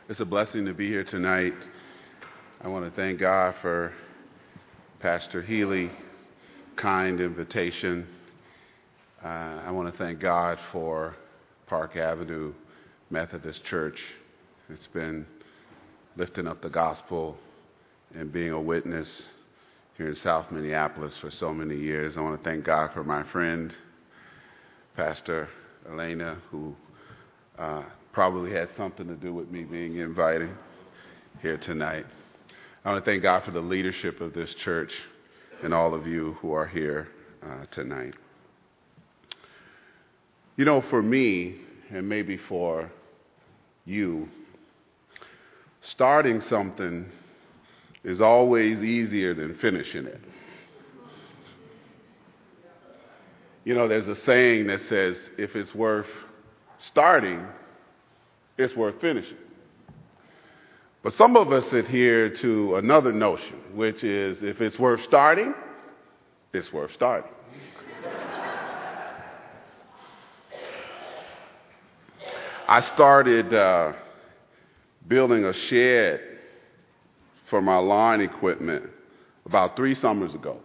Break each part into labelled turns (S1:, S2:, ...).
S1: It's a blessing to be here tonight. I want to thank God for Pastor Healy's kind invitation. I want to thank God for Park Avenue Methodist Church. It's been lifting up the gospel and being a witness here in South Minneapolis for so many years. I want to thank God for my friend, Pastor Elena, who probably had something to do with me being invited here tonight. I want to thank God for the leadership of this church and all of you who are here tonight. You know, for me, and maybe for you, starting something is always easier than finishing it. You know, there's a saying that says, if it's worth starting, it's worth finishing. But some of us adhere to another notion, which is if it's worth starting, it's worth starting. I started building a shed for my lawn equipment about 3 summers ago.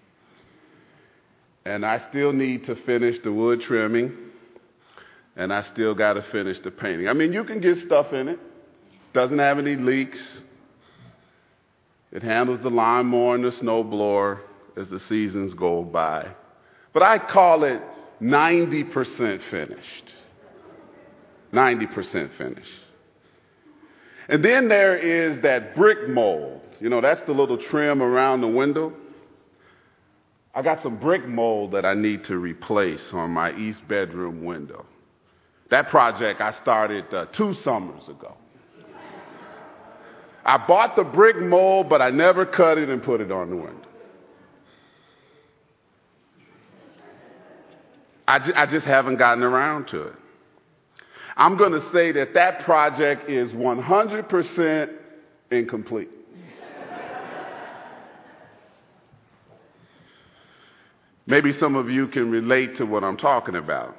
S1: And I still need to finish the wood trimming, and I still got to finish the painting. I mean, you can get stuff in it. Doesn't have any leaks. It handles the lawnmower and the snowblower as the seasons go by. But I call it 90% finished. 90% finished. And then there is that brick mold. You know, that's the little trim around the window. I got some brick mold that I need to replace on my east bedroom window. That project I started 2 summers ago. I bought the brick mold, but I never cut it and put it on the window. I just haven't gotten around to it. I'm going to say that project is 100% incomplete. Maybe some of you can relate to what I'm talking about.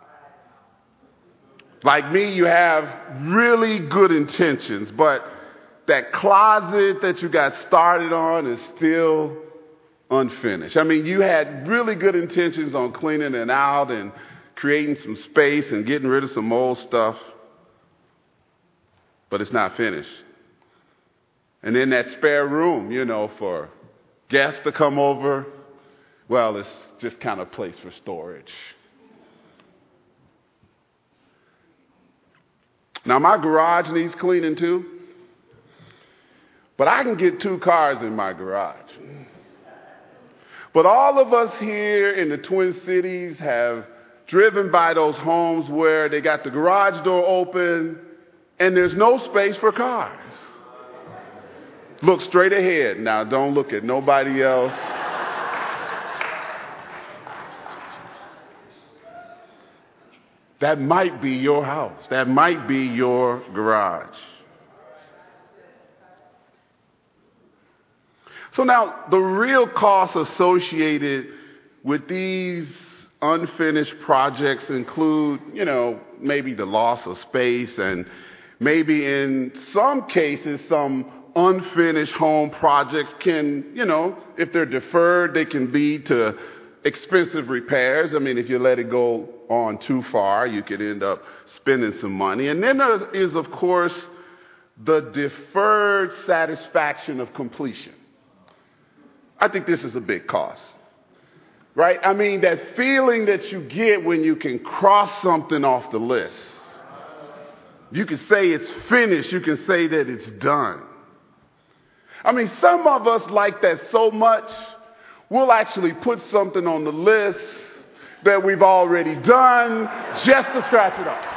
S1: Like me, you have really good intentions, but that closet that you got started on is still unfinished. I mean, you had really good intentions on cleaning it out and creating some space and getting rid of some old stuff, but it's not finished. And then that spare room, you know, for guests to come over, well, it's just kind of a place for storage. Now, my garage needs cleaning too, but I can get 2 cars in my garage. But all of us here in the Twin Cities have driven by those homes where they got the garage door open and there's no space for cars. Look straight ahead. Now, don't look at nobody else. That might be your house. That might be your garage. So now, the real costs associated with these unfinished projects include, you know, maybe the loss of space and maybe in some cases, some unfinished home projects can, you know, if they're deferred, they can lead to expensive repairs. I mean, if you let it go on too far, you could end up spending some money. And then there is, of course, the deferred satisfaction of completion. I think this is a big cost, right? I mean, that feeling that you get when you can cross something off the list. You can say it's finished. You can say that it's done. I mean, some of us like that so much, we'll actually put something on the list that we've already done just to scratch it off.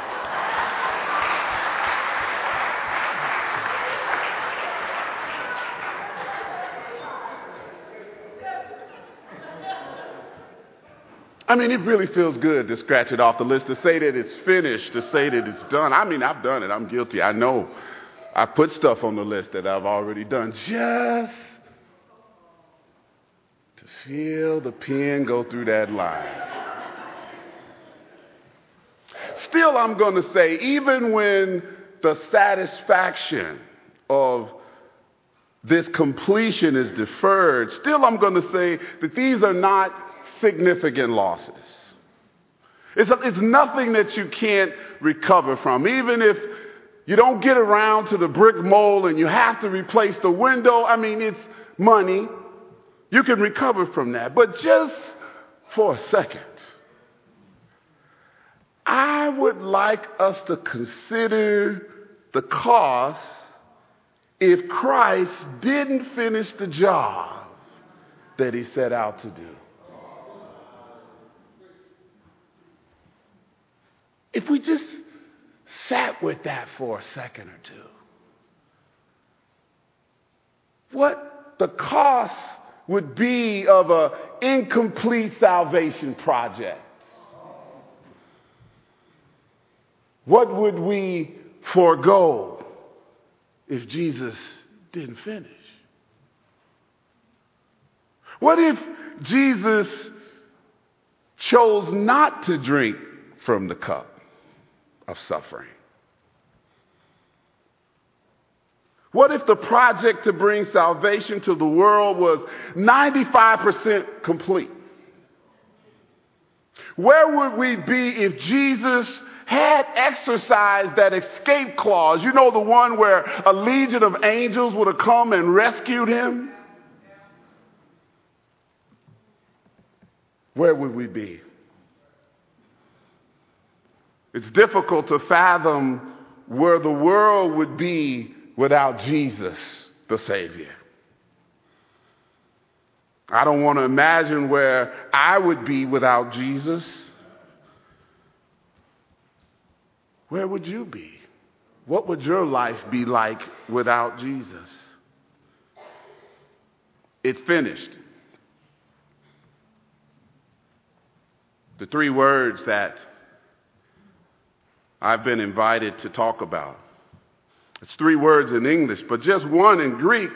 S1: I mean, it really feels good to scratch it off the list, to say that it's finished, to say that it's done. I mean, I've done it. I'm guilty. I know. I put stuff on the list that I've already done just to feel the pen go through that line. Still, I'm going to say, even when the satisfaction of this completion is deferred, still I'm going to say that these are not significant losses. It's nothing that you can't recover from. Even if you don't get around to the brick mold and you have to replace the window, I mean, it's money. You can recover from that. But just for a second, I would like us to consider the cost if Christ didn't finish the job that he set out to do. If we just sat with that for a second or two, what the cost would be of an incomplete salvation project. What would we forego if Jesus didn't finish? What if Jesus chose not to drink from the cup of suffering? What if the project to bring salvation to the world was 95% complete? Where would we be if Jesus had exercised that escape clause? You know, the one where a legion of angels would have come and rescued him? Where would we be? It's difficult to fathom where the world would be without Jesus, the Savior. I don't want to imagine where I would be without Jesus. Where would you be? What would your life be like without Jesus? It's finished. The three words that I've been invited to talk about. It's three words in English, but just one in Greek,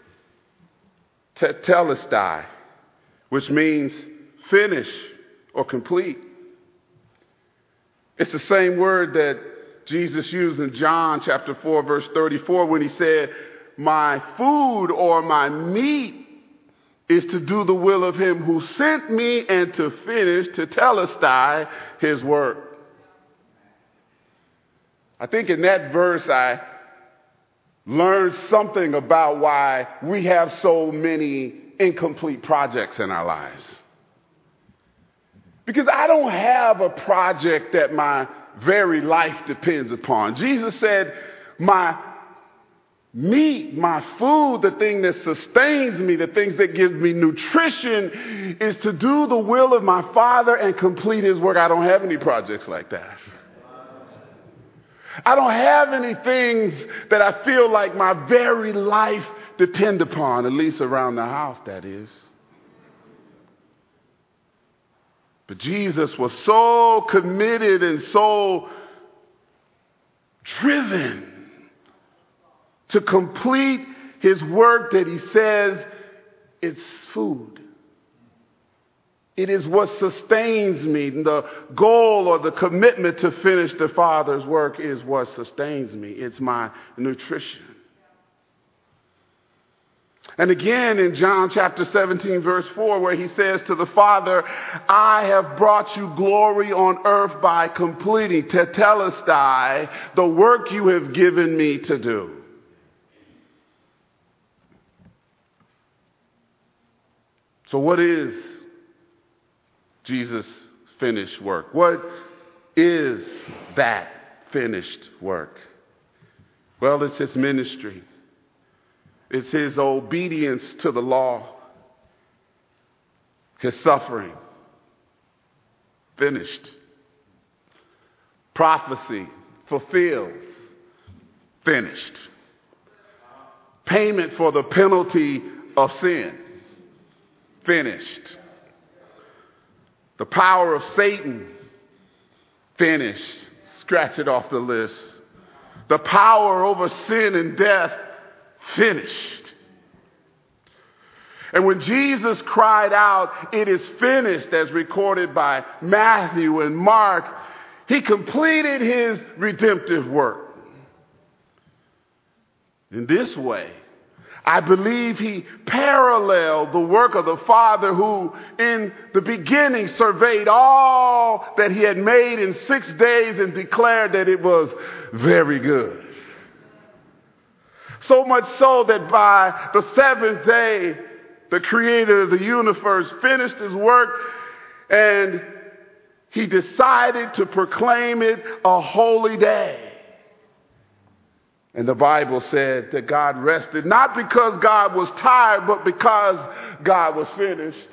S1: tetelestai, which means finish or complete. It's the same word that Jesus used in John chapter 4, verse 34, when he said, my food or my meat is to do the will of him who sent me and to finish, tetelestai, his work. I think in that verse I learned something about why we have so many incomplete projects in our lives. Because I don't have a project that my very life depends upon. Jesus said, my meat, my food, the thing that sustains me, the things that give me nutrition, is to do the will of my Father and complete his work. I don't have any projects like that. I don't have any things that I feel like my very life depend upon, at least around the house, that is. But Jesus was so committed and so driven to complete his work that he says it's food. It is what sustains me. The goal or the commitment to finish the Father's work is what sustains me. It's my nutrition. And again in John chapter 17, verse 4, where he says to the Father, I have brought you glory on earth by completing, tetelestai, the work you have given me to do. So what is Jesus' finished work? What is that finished work? Well, it's his ministry. It's his obedience to the law. His suffering. Finished. Prophecy fulfilled. Finished. Payment for the penalty of sin. Finished. The power of Satan, finished. Scratch it off the list. The power over sin and death, finished. And when Jesus cried out, it is finished, as recorded by Matthew and Mark, he completed his redemptive work. In this way, I believe he paralleled the work of the Father who in the beginning surveyed all that he had made in 6 days and declared that it was very good. So much so that by the seventh day, the creator of the universe finished his work and he decided to proclaim it a holy day. And the Bible said that God rested, not because God was tired, but because God was finished.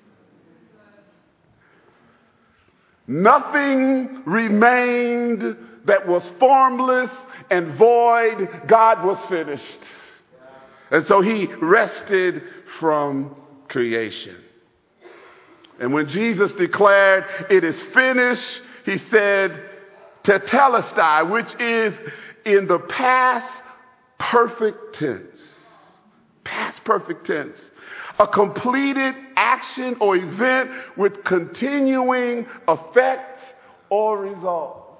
S1: Nothing remained that was formless and void. God was finished. And so he rested from creation. And when Jesus declared, "It is finished," he said, "Tetelestai," which is in the past perfect tense. Past perfect tense. A completed action or event with continuing effect or result.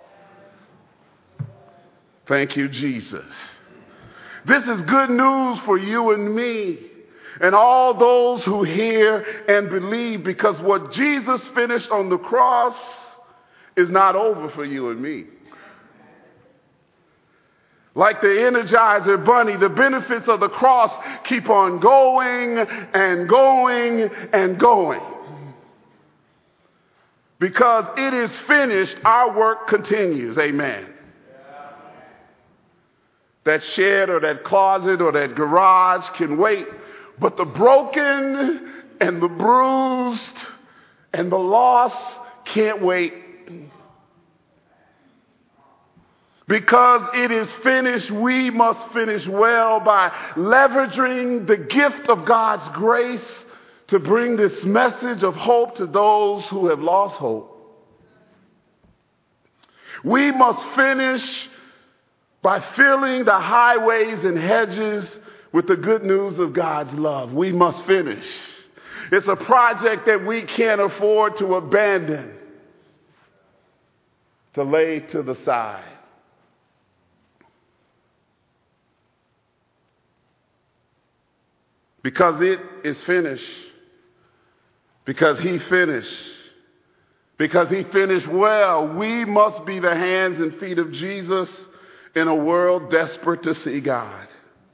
S1: Thank you, Jesus. This is good news for you and me and all those who hear and believe, because what Jesus finished on the cross is not over for you and me. Like the Energizer Bunny, the benefits of the cross keep on going and going and going. Because it is finished, our work continues. Amen. That shed or that closet or that garage can wait, but the broken and the bruised and the lost can't wait. Because it is finished, we must finish well by leveraging the gift of God's grace to bring this message of hope to those who have lost hope. We must finish by filling the highways and hedges with the good news of God's love. We must finish. It's a project that we can't afford to abandon, to lay to the side. Because it is finished. Because he finished. Because he finished well, we must be the hands and feet of Jesus in a world desperate to see God.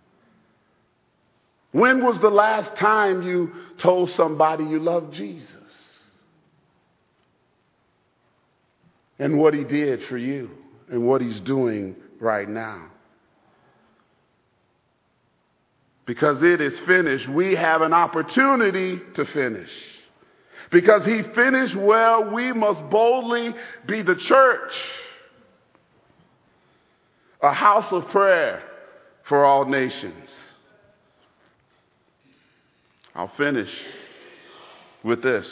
S1: When was the last time you told somebody you loved Jesus? And what he did for you and what he's doing right now? Because it is finished, we have an opportunity to finish. Because he finished well, we must boldly be the church, a house of prayer for all nations. I'll finish with this.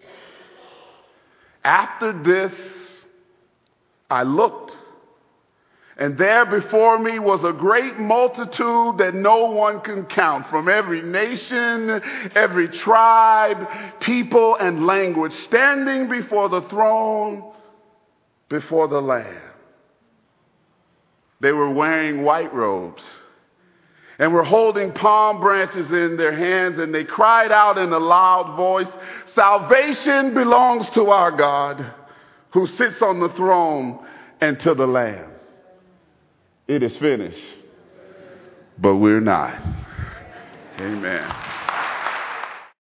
S1: After this, I looked, and there before me was a great multitude that no one can count, from every nation, every tribe, people, and language, standing before the throne, before the Lamb. They were wearing white robes and were holding palm branches in their hands, and they cried out in a loud voice, "Salvation belongs to our God who sits on the throne and to the Lamb." It is finished, but we're not. Amen.